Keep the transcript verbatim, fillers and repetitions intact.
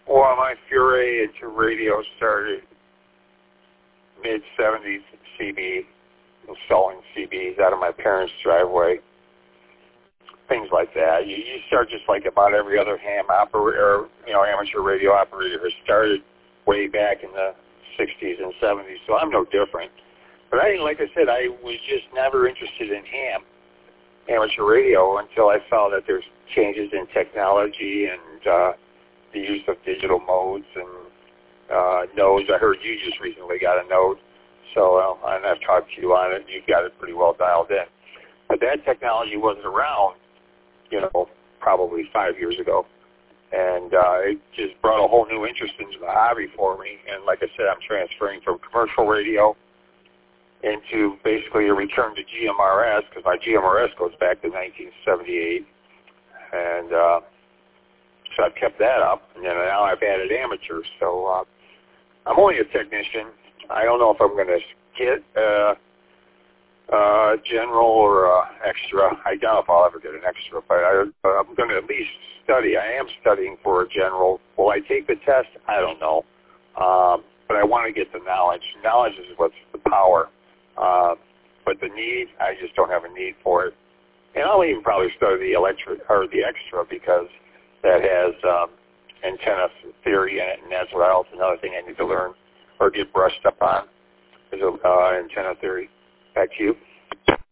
Well, my foray into radio started mid seventies at C B, installing C Bs out of my parents' driveway, things like that. You, you start just like about every other ham operator, you know, amateur radio operator has started way back in the sixties and seventies, so I'm no different. But I, like I said, I was just never interested in ham, amateur radio, until I saw that there's changes in technology and uh, the use of digital modes and uh, nodes. I heard you just recently got a node, so uh, and I've talked to you on it. You've got it pretty well dialed in. But that technology wasn't around, you know, probably five years ago. And uh, it just brought a whole new interest into the hobby for me. And like I said, I'm transferring from commercial radio into basically a return to G M R S, because my G M R S goes back to nineteen seventy-eight. And uh, so I've kept that up. And then now I've added amateurs. So uh, I'm only a technician. I don't know if I'm going to get uh, uh, general or uh, extra. I doubt if I'll ever get an extra, but I, I'm going to at least study. I am studying for a general. Will I take the test? I don't know. Um, but I want to get the knowledge. Knowledge is what's the power. Uh, but the need, I just don't have a need for it. And I'll even probably study the electric or the extra, because that has um, antenna theory in it, and that's what else another thing I need to learn or get brushed up on is uh, antenna theory. Back to you.